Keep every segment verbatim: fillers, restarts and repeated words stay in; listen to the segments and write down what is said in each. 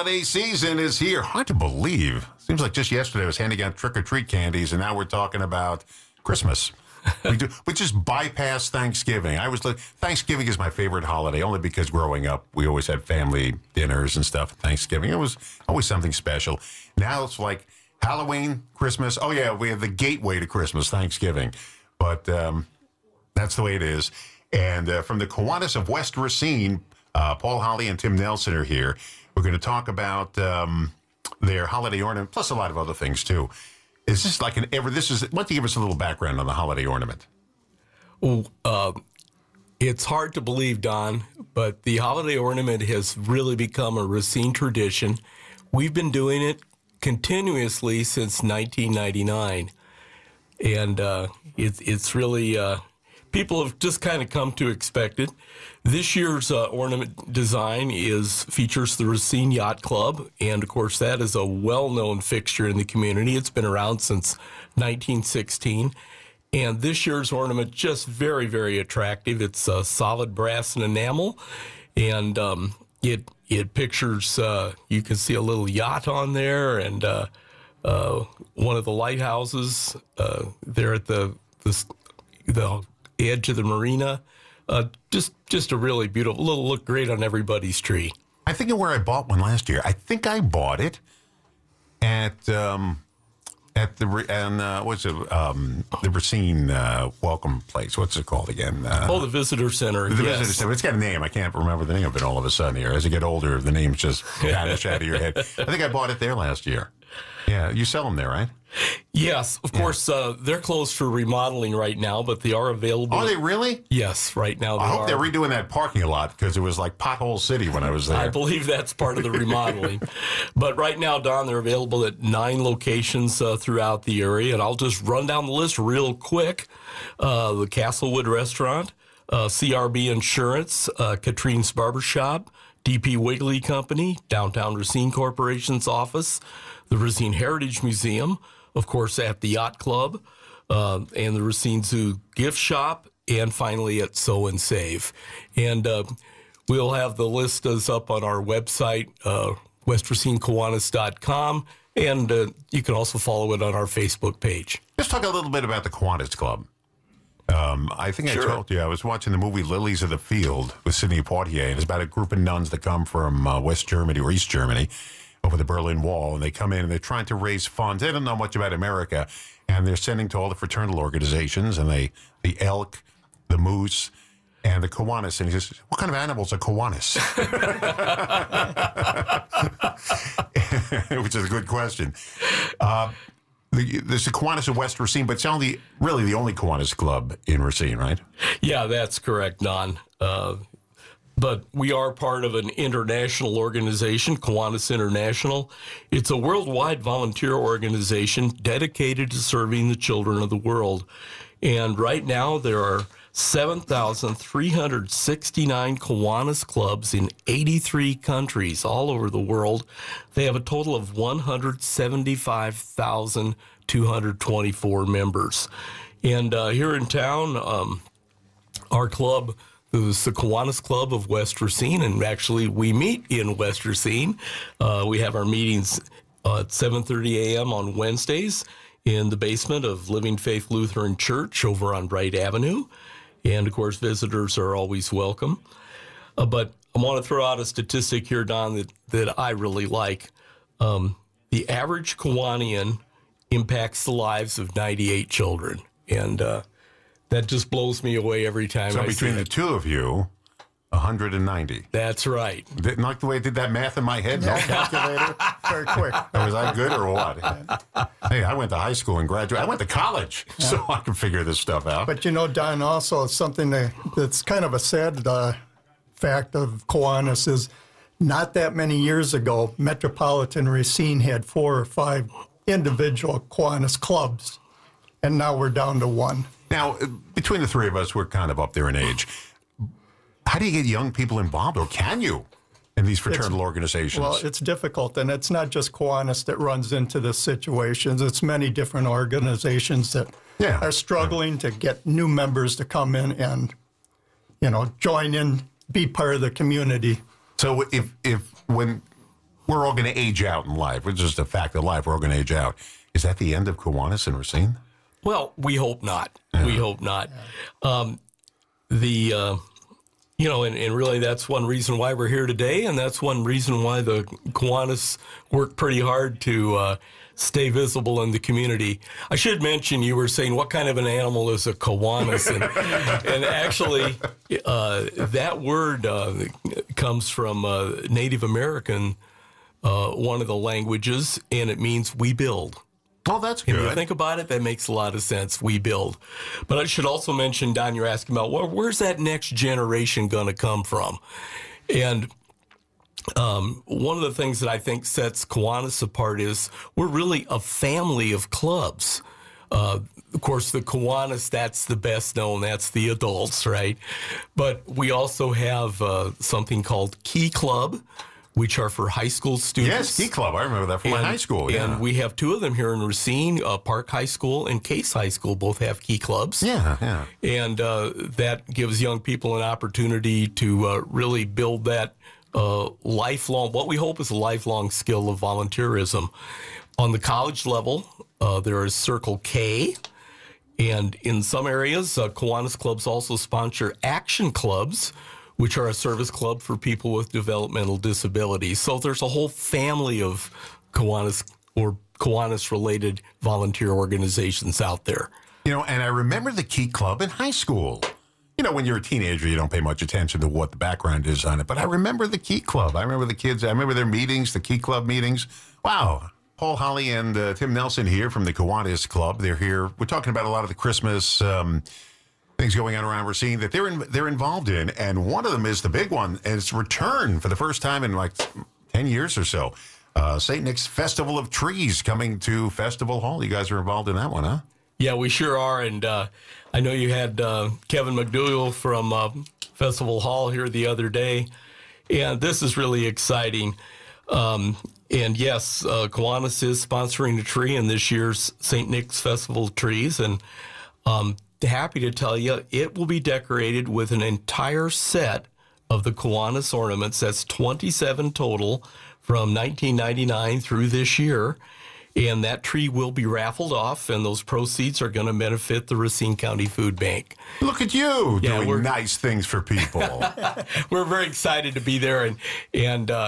holiday season is here. Hard to believe. Seems like just yesterday I was handing out trick-or-treat candies, and now we're talking about Christmas. we, do, we just bypass Thanksgiving. I was like, Thanksgiving is my favorite holiday, only because growing up, we always had family dinners and stuff at Thanksgiving. It was always something special. Now it's like Halloween, Christmas. Oh, yeah, we have the gateway to Christmas, Thanksgiving. But um, that's the way it is. And uh, from the Kiwanis of West Racine, uh, Paul Holly and Tim Nelson are here. We're going to talk about um, their holiday ornament, plus a lot of other things, too. Is this like an ever, this is, why don't you give us a little background on the holiday ornament? Well, uh, it's hard to believe, Don, but the holiday ornament has really become a Racine tradition. We've been doing it continuously since nineteen ninety-nine. And uh, it, it's really, uh, people have just kind of come to expect it. This year's uh, ornament design is features the Racine Yacht Club, and of course that is a well-known fixture in the community. It's been around since nineteen sixteen, and this year's ornament just very, very attractive. It's uh, solid brass and enamel, and um, it it pictures. Uh, you can see a little yacht on there, and uh, uh, one of the lighthouses uh, there at the the, the edge of the marina. Uh, just just a really beautiful, little look great on everybody's tree. I think of where I bought one last year. I think I bought it at um, at the and uh, what's it um, the Racine uh, Welcome Place. What's it called again? Uh, oh, the Visitor Center. The yes. Visitor Center. It's got a name. I can't remember the name of it all of a sudden here. As I get older, the names just vanish out of your head. I think I bought it there last year. Yeah, you sell them there, right? Yes, of yeah. course. Uh, they're closed for remodeling right now, but they are available. Are they really? Yes, right now. They I hope are. they're redoing that parking a lot because it was like Pothole City when I was there. I believe that's part of the remodeling. But right now, Don, they're available at nine locations uh, throughout the area, and I'll just run down the list real quick. Uh, the Castlewood Restaurant, uh, C R B Insurance, uh, Katrine's Barbershop, D P Wigley Company, Downtown Racine Corporation's office, the Racine Heritage Museum, of course, at the Yacht Club, uh, and the Racine Zoo Gift Shop, and finally at Sew and Save. And uh, we'll have the list is up on our website, uh, west racine kiwanis dot com, and uh, you can also follow it on our Facebook page. Let's talk a little bit about the Kiwanis Club. Um, I think sure. I told you, I was watching the movie Lilies of the Field with Sidney Poitier, and it's about a group of nuns that come from uh, West Germany or East Germany over the Berlin Wall, and they come in and they're trying to raise funds. They don't know much about America, and they're sending to all the fraternal organizations, and they, the elk, the moose, and the Kiwanis. And he says, what kind of animals are Kiwanis? Which is a good question. Uh, the, there's the Kiwanis of West Racine, but it's only really the only Kiwanis club in Racine, right? Yeah, that's correct, Don. Uh, But we are part of an international organization, Kiwanis International. It's a worldwide volunteer organization dedicated to serving the children of the world. And right now there are seven thousand three hundred sixty-nine Kiwanis clubs in eighty-three countries all over the world. They have a total of one hundred seventy-five thousand two hundred twenty-four members. And uh, here in town, um, our club, the Kiwanis Club of West Racine, and actually we meet in West Racine. Uh, we have our meetings uh, at seven thirty a.m. on Wednesdays in the basement of Living Faith Lutheran Church over on Bright Avenue. And, of course, visitors are always welcome. Uh, but I want to throw out a statistic here, Don, that, that I really like. Um, the average Kiwanian impacts the lives of ninety-eight children. And uh that just blows me away every time so I see it. So between the two of you, one hundred ninety. That's right. Didn't like the way I did that math in my head? No calculator? Very quick. Was I good or what? Hey, I went to high school and graduated. I went to college, yeah. so I can figure this stuff out. But, you know, Don, also something that, that's kind of a sad uh, fact of Kiwanis is not that many years ago, Metropolitan Racine had four or five individual Kiwanis clubs, and now we're down to one. Now, between the three of us, we're kind of up there in age. How do you get young people involved, or can you, in these fraternal it's, organizations? Well, it's difficult, and it's not just Kiwanis that runs into this situations. It's many different organizations that yeah. are struggling yeah. to get new members to come in and, you know, join in, be part of the community. So if if when we're all going to age out in life. It's just a fact of life. We're all going to age out. Is that the end of Kiwanis and Racine? Well, we hope not. Yeah. We hope not. Um, the, uh, you know, and, and really that's one reason why we're here today, and that's one reason why the Kiwanis work pretty hard to uh, stay visible in the community. I should mention, you were saying, what kind of an animal is a Kiwanis? And, and actually, uh, that word uh, comes from uh, Native American, uh, one of the languages, and it means we build. Oh, that's good. If you think about it, that makes a lot of sense. We build. But I should also mention, Don, you're asking about, well, where's that next generation going to come from? And um, one of the things that I think sets Kiwanis apart is we're really a family of clubs. Uh, of course, the Kiwanis, that's the best known. That's the adults, right? But we also have uh, something called Key Club, which are for high school students. Yes, Key Club. I remember that from and, my high school. Yeah. And we have two of them here in Racine. Uh, Park High School and Case High School both have Key Clubs. Yeah, yeah. And uh, that gives young people an opportunity to uh, really build that uh, lifelong, what we hope is a lifelong skill of volunteerism. On the college level, uh, there is Circle K. And in some areas, uh, Kiwanis clubs also sponsor action clubs, which are a service club for people with developmental disabilities. So there's a whole family of Kiwanis or Kiwanis-related volunteer organizations out there. You know, and I remember the Key Club in high school. You know, when you're a teenager, you don't pay much attention to what the background is on it. But I remember the Key Club. I remember the kids. I remember their meetings, the Key Club meetings. Wow. Paul Holly and uh, Tim Nelson here from the Kiwanis Club. They're here. We're talking about a lot of the Christmas um things going on around Racine that they're in, they're involved in, and one of them is the big one, and it's returned for the first time in like ten years or so. Uh, Saint Nick's Festival of Trees coming to Festival Hall. You guys are involved in that one, huh? Yeah, we sure are, and uh, I know you had uh, Kevin McDougall from uh, Festival Hall here the other day, and this is really exciting. Um, and yes, uh, Kiwanis is sponsoring a tree in this year's Saint Nick's Festival of Trees, and um, happy to tell you it will be decorated with an entire set of the Kiwanis ornaments. That's twenty-seven total from nineteen ninety-nine through this year. And that tree will be raffled off, and those proceeds are going to benefit the Racine County Food Bank. Look at you Yeah, doing we're- nice things for people. We're very excited to be there. And, and uh,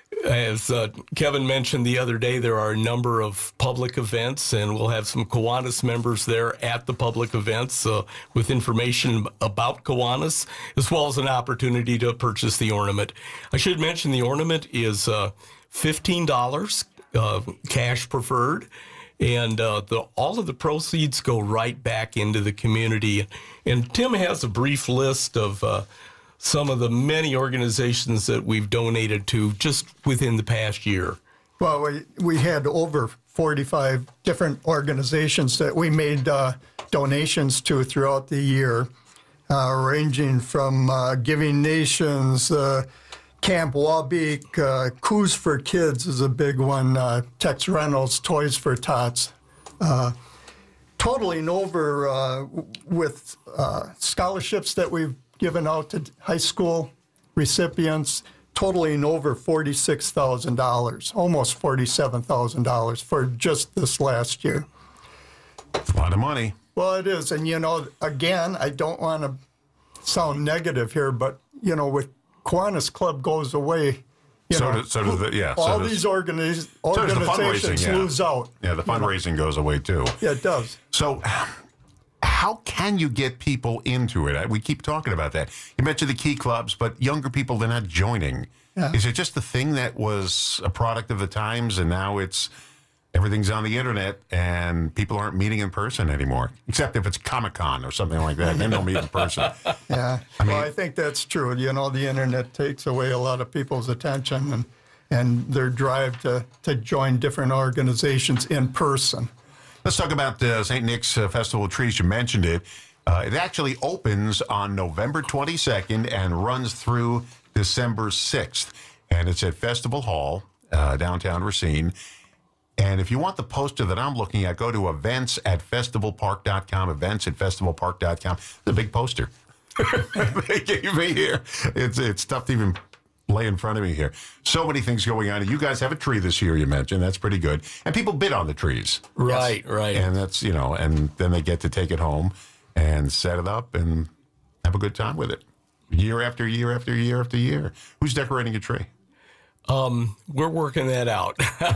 as uh, Kevin mentioned the other day, there are a number of public events, and we'll have some Kiwanis members there at the public events uh, with information about Kiwanis, as well as an opportunity to purchase the ornament. I should mention the ornament is uh, fifteen dollars, uh, cash preferred, and uh, the, all of the proceeds go right back into the community. And Tim has a brief list of uh, some of the many organizations that we've donated to just within the past year. Well, we, we had over forty-five different organizations that we made uh, donations to throughout the year, uh, ranging from uh, Giving Nations, uh, Camp Wabeek, uh, Coos for Kids is a big one, uh, Tex Reynolds, Toys for Tots. Uh, totaling over uh, with uh, scholarships that we've given out to high school recipients, totaling over forty-six thousand dollars, almost forty-seven thousand dollars for just this last year. It's a lot of money. Well, it is. And, you know, again, I don't want to sound negative here, but, you know, with Kiwanis Club goes away, you So know, does- so does the- yeah, so all does- these organiz- So does the organizations fundraising, yeah. lose out. Yeah, the fundraising goes away too. Yeah, it does. So how can you get people into it? We keep talking about that. You mentioned the Key Clubs, but younger people, they're not joining. Yeah. Is it just the thing that was a product of the times, and now it's everything's on the internet and people aren't meeting in person anymore, except if it's Comic-Con or something like that, then they'll meet in person. Yeah, I mean- well, I think that's true. You know, the internet takes away a lot of people's attention and and their drive to, to join different organizations in person. Let's talk about uh, Saint Nick's uh, Festival of Trees. You mentioned it. Uh, it actually opens on November twenty-second and runs through December sixth. And it's at Festival Hall, uh, downtown Racine. And if you want the poster that I'm looking at, go to events at festival park dot com, events at festival park dot com. It's a big poster. They gave me here. It's, it's tough to even lay in front of me here. So many things going on. And you guys have a tree this year, you mentioned. That's pretty good. And people bid on the trees. Right, right. And that's, you know, and then they get to take it home and set it up and have a good time with it. Year after year after year after year. Who's decorating a tree? Um, we're working that out.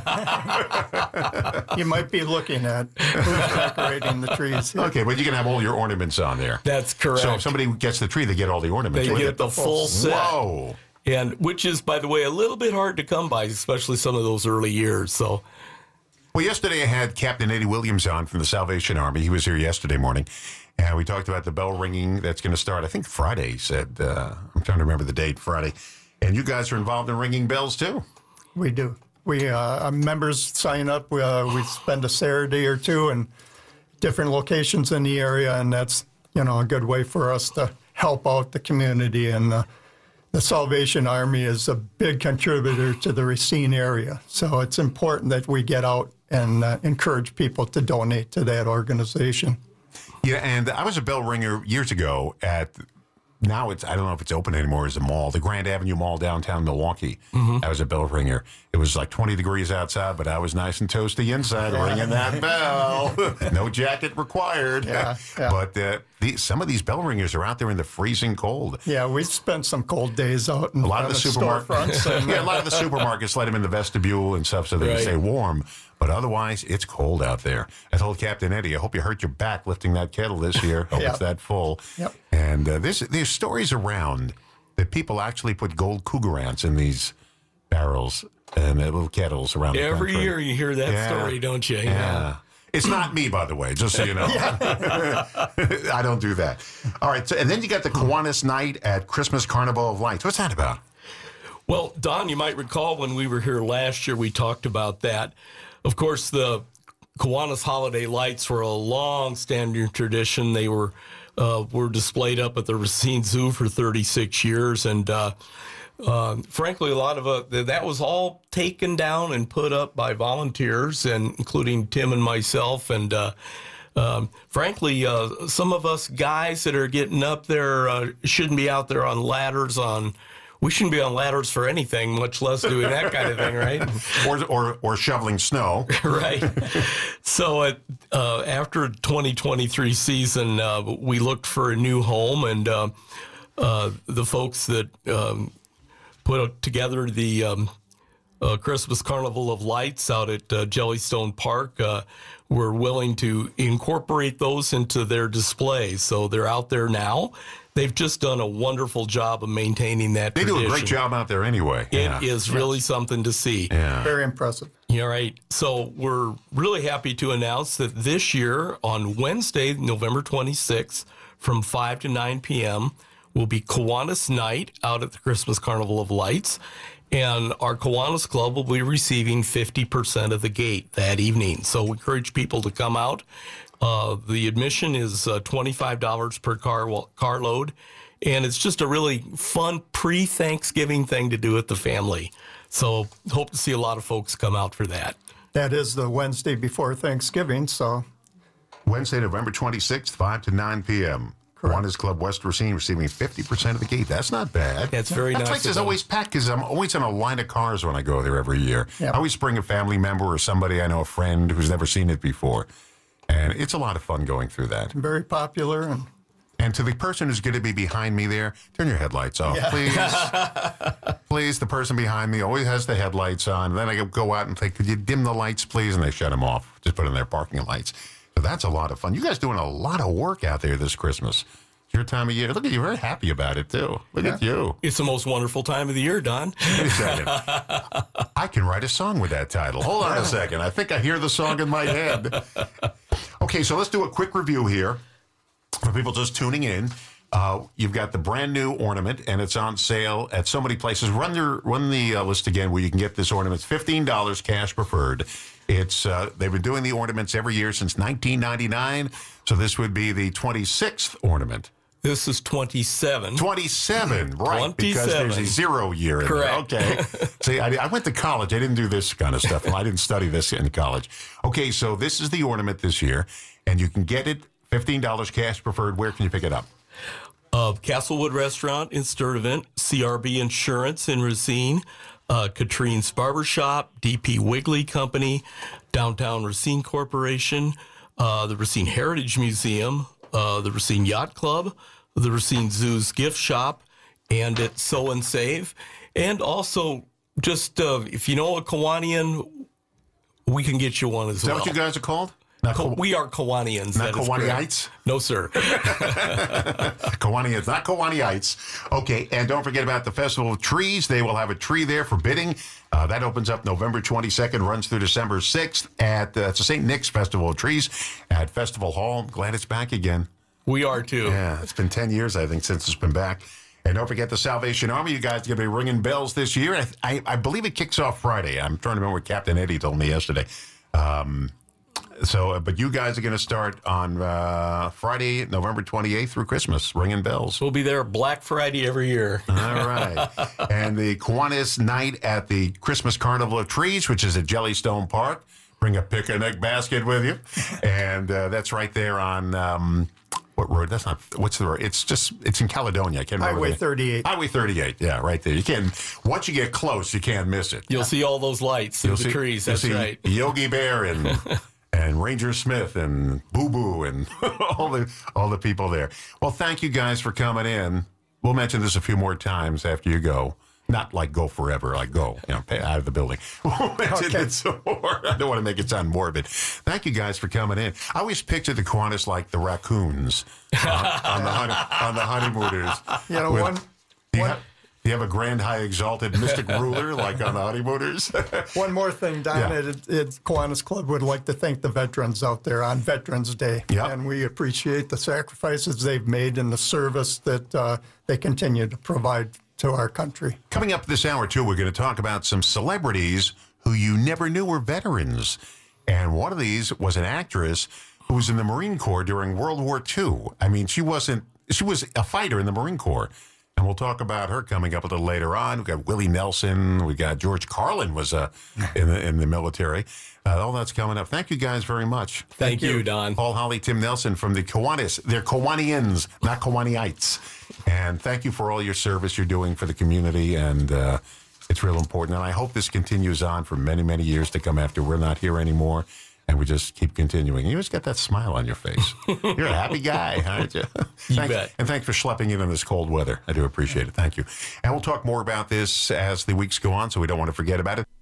You might be looking at who's decorating the trees. Okay, but you can have all your ornaments on there. That's correct. So if somebody gets the tree, they get all the ornaments. They with get it. the full set. Whoa. And which is, by the way, a little bit hard to come by, especially some of those early years. So, well, yesterday I had Captain Eddie Williams on from the Salvation Army. He was here yesterday morning. And we talked about the bell ringing that's going to start, I think Friday, he said. Uh, I'm trying to remember the date, Friday. And you guys are involved in ringing bells, too. We do. We uh, our members sign up. We, uh, we spend a Saturday or two in different locations in the area, and that's, you know, a good way for us to help out the community. And uh, the Salvation Army is a big contributor to the Racine area. So it's important that we get out and uh, encourage people to donate to that organization. Yeah, and I was a bell ringer years ago at, now it's, I don't know if it's open anymore as a mall, the Grand Avenue Mall downtown Milwaukee. Mm-hmm. I was a bell ringer. It was like twenty degrees outside, but I was nice and toasty inside ringing that bell. No jacket required. Yeah, yeah. But uh, the, some of these bell ringers are out there in the freezing cold. Yeah, we spent some cold days out in a lot of the, the supermarkets. And, yeah, a lot of the supermarkets let them in the vestibule and stuff so they right. can stay warm. But otherwise, it's cold out there. I told Captain Eddie, I hope you hurt your back lifting that kettle this year. Hope yep. it's that full. Yep. And uh, there's, there's stories around that people actually put gold cougar ants in these barrels and uh, little kettles around Every the country. year you hear that yeah. story, don't you? Yeah. yeah. It's not me, by the way, just so you know. I don't do that. All right. So, and then you got the Kiwanis Night at Christmas Carnival of Lights. What's that about? Well, Don, you might recall when we were here last year, we talked about that. Of course, the Kiwanis Holiday Lights were a long-standing tradition. They were uh, were displayed up at the Racine Zoo for thirty-six years, and uh, uh, frankly, a lot of uh, that was all taken down and put up by volunteers, and including Tim and myself. And uh, um, frankly, uh, some of us guys that are getting up there uh, shouldn't be out there on ladders on. We shouldn't be on ladders for anything, much less doing that kind of thing, right? Or or, or shoveling snow. Right. So at, uh, after twenty twenty-three season, uh, we looked for a new home, and uh, uh, the folks that um, put together the um, uh, Christmas Carnival of Lights out at uh, Jellystone Park uh, were willing to incorporate those into their displays. So they're out there now. They've just done a wonderful job of maintaining that They tradition. do a great job out there anyway. It yeah. is really something to see. Yeah. Very impressive. All right. So we're really happy to announce that this year on Wednesday, November twenty-sixth, from five to nine p.m., will be Kiwanis Night out at the Christmas Carnival of Lights. And our Kiwanis Club will be receiving fifty percent of the gate that evening. So we encourage people to come out. Uh, the admission is uh, twenty-five dollars per car car load, and it's just a really fun pre-Thanksgiving thing to do with the family. So hope to see a lot of folks come out for that. That is the Wednesday before Thanksgiving, so. Wednesday, November twenty-sixth, five to nine p.m. Kiwanis Club West Racine receiving fifty percent of the gate. That's not bad. That's very that nice. That place of is them. always packed because I'm always in a line of cars when I go there every year. Yep. I always bring a family member or somebody I know, a friend who's never seen it before. And it's a lot of fun going through that. Very popular. And And to the person who's going to be behind me there, turn your headlights off, Yeah. please. Please, the person behind me always has the headlights on. And then I go out and say, could you dim the lights, please? And they shut them off. Just put in their parking lights. So that's a lot of fun. You guys doing a lot of work out there this Christmas. It's your time of year. Look at you, very happy about it, too. Look Yeah. at you. It's the most wonderful time of the year, Don. Wait a second. I can write a song with that title. Hold on a second. I think I hear the song in my head. Okay, so let's do a quick review here for people just tuning in. Uh, you've got the brand new ornament, and it's on sale at so many places. Run your run the uh, list again where you can get this ornament. It's fifteen dollars cash preferred. It's uh, they've been doing the ornaments every year since nineteen ninety-nine. So this would be the twenty-sixth ornament. This is twenty-seven. twenty-seven, right? Because there's a zero year in Correct. there. Okay. See, I, I went to college. I didn't do this kind of stuff. I didn't study this in college. Okay, so this is the ornament this year, and you can get it fifteen dollars cash preferred. Where can you pick it up? of Castlewood Restaurant in Sturtevant, C R B Insurance in Racine, uh, Katrine's Barbershop, D P Wigley Company, Downtown Racine Corporation, uh, the Racine Heritage Museum, uh, the Racine Yacht Club, the Racine Zoo's Gift Shop, and at Sew and Save. And also, just uh, if you know a Kiwanian, we can get you one as Is that well. what you guys are called? Not Co- Ka- we are Kiwanians. Not that is correct. Kiwaniites? No, sir. Kiwanians, not Kiwaniites. Okay, and don't forget about the Festival of Trees. They will have a tree there for bidding. Uh, that opens up November twenty-second, runs through December sixth at uh, it's the Saint Nick's Festival of Trees at Festival Hall. I'm glad it's back again. We are, too. Yeah, it's been ten years, I think, since it's been back. And don't forget the Salvation Army. You guys are going to be ringing bells this year. I, I, I believe it kicks off Friday. I'm trying to remember what Captain Eddie told me yesterday. Um, so, uh, but you guys are going to start on uh, Friday, November twenty-eighth through Christmas, ringing bells. We'll be there Black Friday every year. All right. And the Kiwanis night at the Christmas Carnival of Trees, which is at Jellystone Park. Bring a picnic basket with you. And uh, that's right there on... Um, What road? That's not. What's the road? It's just. It's in Caledonia. I can't remember. Highway the- thirty-eight. Highway thirty-eight. Yeah, right there. You can. Once you get close, you can't miss it. You'll see all those lights through You'll the see- trees. you'll That's see right. Yogi Bear and and Ranger Smith and Boo Boo and all the all the people there. Well, thank you guys for coming in. We'll mention this a few more times after you go. Not like go forever, like go, you know, pay out of the building. We'll mention Okay. it some more. I don't want to make it sound morbid. Thank you guys for coming in. I always picture the Kiwanis like the raccoons on, on the honey, on the honeymooners. You know, With- one, Do you, one, have, do you have a grand, high, exalted mystic ruler like on the honeymooners? one more thing, Don. Yeah. It, it, Kiwanis Club would like to thank the veterans out there on Veterans Day. Yeah. And we appreciate the sacrifices they've made and the service that uh, they continue to provide to our country. Coming up this hour, too, we're going to talk about some celebrities who you never knew were veterans. And one of these was an actress who was in the Marine Corps during World War Two. I mean, she wasn't, she was a fighter in the Marine Corps. And we'll talk about her coming up a little later on. We've got Willie Nelson. We got George Carlin was uh, in, the, in the military. Uh, all that's coming up. Thank you guys very much. Thank you, Don. Paul Holly, Tim Nelson from the Kiwanis. They're Kiwanians, not Kiwaniites. And thank you for all your service you're doing for the community. And uh, it's real important. And I hope this continues on for many, many years to come after we're not here anymore. And we just keep continuing. You just got that smile on your face. You're a happy guy, aren't you? You Thanks- bet. And thanks for schlepping in in this cold weather. I do appreciate it. Thank you. And we'll talk more about this as the weeks go on, so we don't want to forget about it.